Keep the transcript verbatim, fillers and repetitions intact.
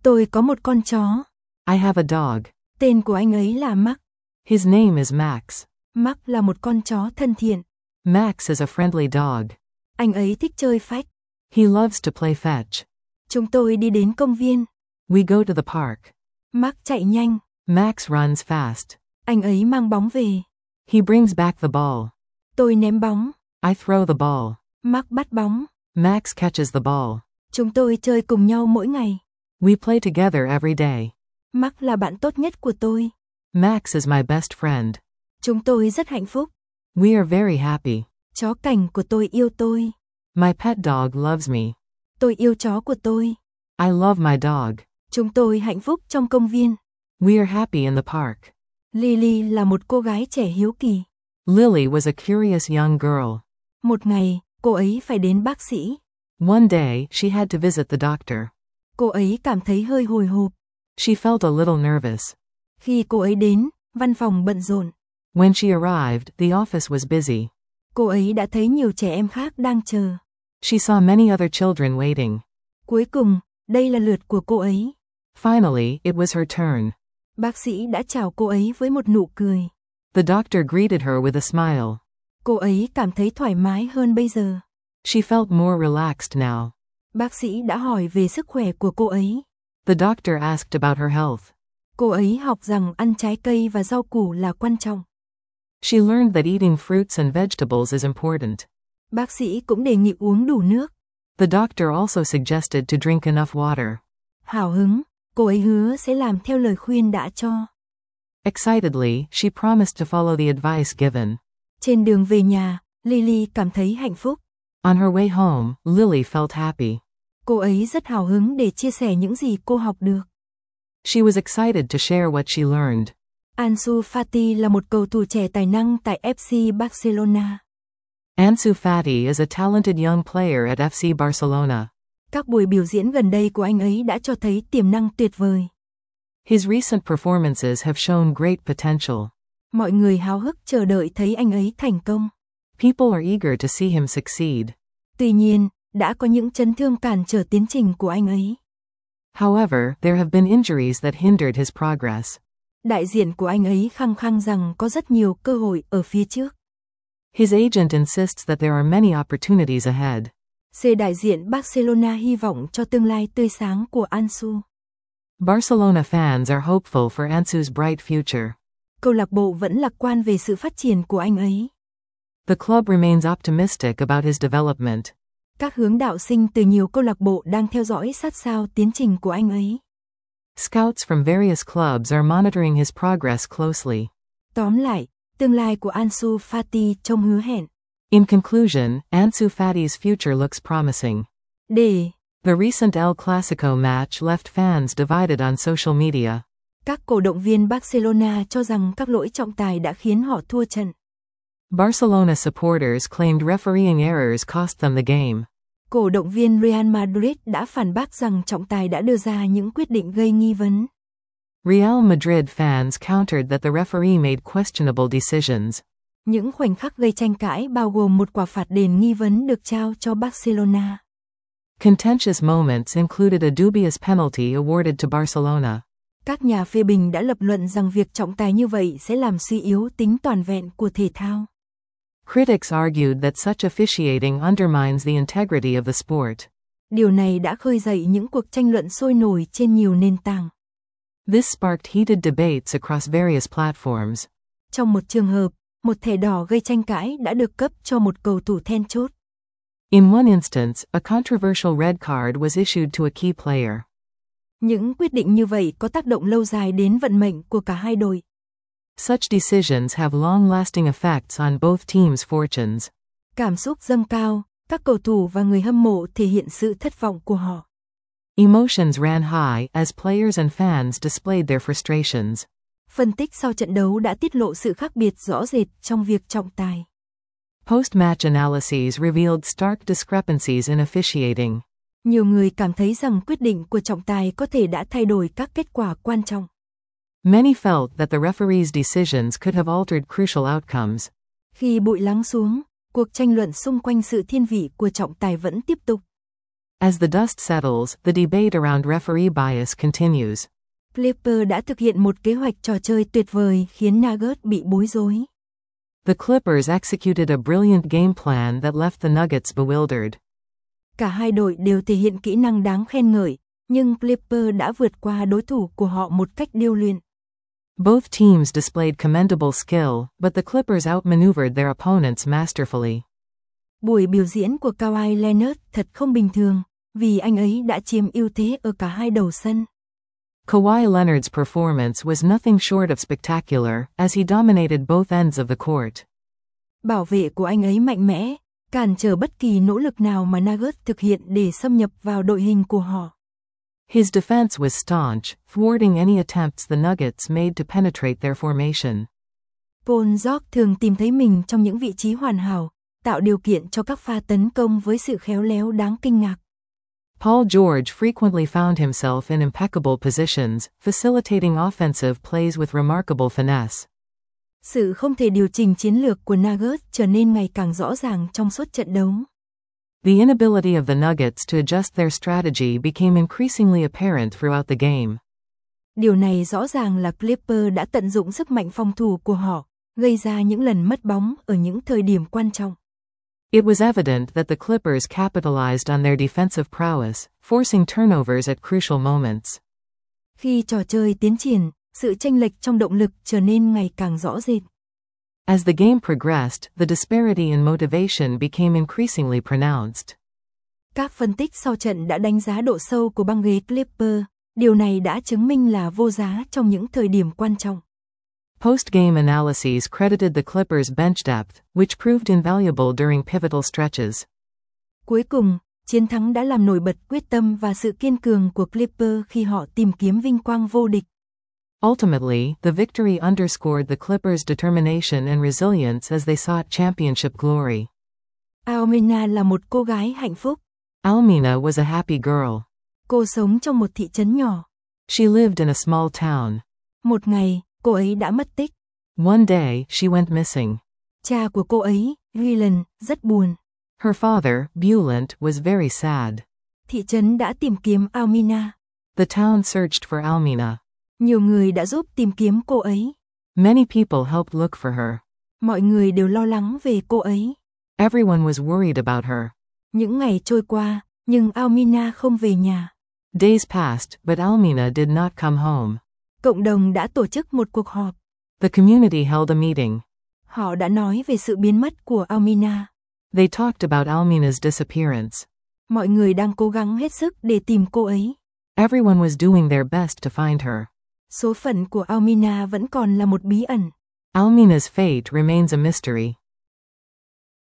Tôi có một con chó. I have a dog. Tên của anh ấy là Max. His name is Max. Max là một con chó thân thiện. Max is a friendly dog. Anh ấy thích chơi phách. He loves to play fetch. Chúng tôi đi đến công viên. We go to the park. Max chạy nhanh. Max runs fast. Anh ấy mang bóng về. He brings back the ball. Tôi ném bóng. I throw the ball. Max bắt bóng. Max catches the ball. Chúng tôi chơi cùng nhau mỗi ngày. We play together every day. Max là bạn tốt nhất của tôi. Max is my best friend. Chúng tôi rất hạnh phúc. We are very happy. Chó cảnh của tôi yêu tôi. My pet dog loves me. Tôi yêu chó của tôi. I love my dog. Chúng tôi hạnh phúc trong công viên. We are happy in the park. Lily là một cô gái trẻ hiếu kỳ. Lily was a curious young girl. Một ngày, cô ấy phải đến bác sĩ. One day, she had to visit the doctor. Cô ấy cảm thấy hơi hồi hộp. She felt a little nervous. Khi cô ấy đến, văn phòng bận rộn. When she arrived, the office was busy. Cô ấy đã thấy nhiều trẻ em khác đang chờ. She saw many other children waiting. Cuối cùng, đây là lượt của cô ấy. Finally, it was her turn. Bác sĩ đã chào cô ấy với một nụ cười. The doctor greeted her with a smile. Cô ấy cảm thấy thoải mái hơn bây giờ. She felt more relaxed now. Bác sĩ đã hỏi về sức khỏe của cô ấy. The doctor asked about her health. Cô ấy học rằng ăn trái cây và rau củ là quan trọng. She learned that eating fruits and vegetables is important. Bác sĩ cũng đề nghị uống đủ nước. The doctor also suggested to drink enough water. Hào hứng, cô ấy hứa sẽ làm theo lời khuyên đã cho. Excitedly, she promised to follow the advice given. Trên đường về nhà, Lily cảm thấy hạnh phúc. On her way home, Lily felt happy. Cô ấy rất hào hứng để chia sẻ những gì cô học được. She was excited to share what she learned. Ansu Fati là một cầu thủ trẻ tài năng tại ép xê Barcelona. Ansu Fati is a talented young player at ép xê Barcelona. Các buổi biểu diễn gần đây của anh ấy đã cho thấy tiềm năng tuyệt vời. His recent performances have shown great potential. Mọi người háo hức chờ đợi thấy anh ấy thành công. People are eager to see him succeed. Tuy nhiên, đã có những chấn thương cản trở tiến trình của anh ấy. However, there have been injuries that hindered his progress. Đại diện của anh ấy khăng khăng rằng có rất nhiều cơ hội ở phía trước. His agent insists that there are many opportunities ahead. C đại diện Barcelona hy vọng cho tương lai tươi sáng của Ansu. Barcelona fans are hopeful for Ansu's bright future. Câu lạc bộ vẫn lạc quan về sự phát triển của anh ấy. The club remains optimistic about his development. Các hướng đạo sinh từ nhiều câu lạc bộ đang theo dõi sát sao tiến trình của anh ấy. Scouts from various clubs are monitoring his progress closely. Tóm lại, tương lai của Ansu Fati trông hứa hẹn. In conclusion, Ansu Fati's future looks promising. D. The recent El Clasico match left fans divided on social media. Các cổ động viên Barcelona cho rằng các lỗi trọng tài đã khiến họ thua trận. Barcelona supporters claimed refereeing errors cost them the game. Cổ động viên Real Madrid đã phản bác rằng trọng tài đã đưa ra những quyết định gây nghi vấn. Real Madrid fans countered that the referee made questionable decisions. Những khoảnh khắc gây tranh cãi bao gồm một quả phạt đền nghi vấn được trao cho Barcelona. Contentious moments included a dubious penalty awarded to Barcelona. Các nhà phê bình đã lập luận rằng việc trọng tài như vậy sẽ làm suy yếu tính toàn vẹn của thể thao. Critics argued that such officiating undermines the integrity of the sport. Điều này đã khơi dậy những cuộc tranh luận sôi nổi trên nhiều nền tảng. This sparked heated debates across various platforms. Trong một trường hợp, một thẻ đỏ gây tranh cãi đã được cấp cho một cầu thủ then chốt. In one instance, a controversial red card was issued to a key player. Những quyết định như vậy có tác động lâu dài đến vận mệnh của cả hai đội. Such decisions have long-lasting effects on both teams' fortunes. Cảm xúc dâng cao, các cầu thủ và người hâm mộ thể hiện sự thất vọng của họ. Emotions ran high as players and fans displayed their frustrations. Phân tích sau trận đấu đã tiết lộ sự khác biệt rõ rệt trong việc trọng tài. Post-match analyses revealed stark discrepancies in officiating. Nhiều người cảm thấy rằng quyết định của trọng tài có thể đã thay đổi các kết quả quan trọng. Many felt that the referee's decisions could have altered crucial outcomes. Khi bụi lắng xuống, cuộc tranh luận xung quanh sự thiên vị của trọng tài vẫn tiếp tục. As the dust settles, the debate around referee bias continues. Clippers đã thực hiện một kế hoạch trò chơi tuyệt vời khiến Nuggets bị bối rối. The Clippers executed a brilliant game plan that left the Nuggets bewildered. Cả hai đội đều thể hiện kỹ năng đáng khen ngợi, nhưng Clippers đã vượt qua đối thủ của họ một cách điêu luyện. Both teams displayed commendable skill, but the Clippers outmaneuvered their opponents masterfully. Buổi biểu diễn của Kawhi Leonard thật không bình thường, vì anh ấy đã chiếm ưu thế ở cả hai đầu sân. Kawhi Leonard's performance was nothing short of spectacular, as he dominated both ends of the court. Bảo vệ của anh ấy mạnh mẽ, cản trở bất kỳ nỗ lực nào mà Nuggets thực hiện để xâm nhập vào đội hình của họ. His defense was staunch, thwarting any attempts the Nuggets made to penetrate their formation. Paul George thường tìm thấy mình trong những vị trí hoàn hảo, tạo điều kiện cho các pha tấn công với sự khéo léo đáng kinh ngạc. Paul George frequently found himself in impeccable positions, facilitating offensive plays with remarkable finesse. Sự không thể điều chỉnh chiến lược của Nuggets trở nên ngày càng rõ ràng trong suốt trận đấu. The inability of the Nuggets to adjust their strategy became increasingly apparent throughout the game. Điều này rõ ràng là Clippers đã tận dụng sức mạnh phòng thủ của họ, gây ra những lần mất bóng ở những thời điểm quan trọng. It was evident that the Clippers capitalized on their defensive prowess, forcing turnovers at crucial moments. Khi trò chơi tiến triển, sự chênh lệch trong động lực trở nên ngày càng rõ rệt. As the game progressed, the disparity in motivation became increasingly pronounced. Các phân tích sau trận đã đánh giá độ sâu của băng ghế Clippers, điều này đã chứng minh là vô giá trong những thời điểm quan trọng. Post-game analyses credited the Clippers' bench depth, which proved invaluable during pivotal stretches. Cuối cùng, chiến thắng đã làm nổi bật quyết tâm và sự kiên cường của Clippers khi họ tìm kiếm vinh quang vô địch. Ultimately, the victory underscored the Clippers' determination and resilience as they sought championship glory. Almina là một cô gái hạnh phúc. Almina was a happy girl. Cô sống trong một thị trấn nhỏ. She lived in a small town. Một ngày, cô ấy đã mất tích. One day, she went missing. Cha của cô ấy, Rylan, rất buồn. Her father, Bulent, was very sad. Thị trấn đã tìm kiếm Almina. The town searched for Almina. Nhiều người đã giúp tìm kiếm cô ấy. Many people helped look for her. Mọi người đều lo lắng về cô ấy. Everyone was worried about her. Những ngày trôi qua, nhưng Almina không về nhà. Days passed, but Almina did not come home. Cộng đồng đã tổ chức một cuộc họp. The community held a meeting. Họ đã nói về sự biến mất của Almina. They talked about Almina's disappearance. Mọi người đang cố gắng hết sức để tìm cô ấy. Everyone was doing their best to find her. Số phận của Almina vẫn còn là một bí ẩn. Almina's fate remains a mystery.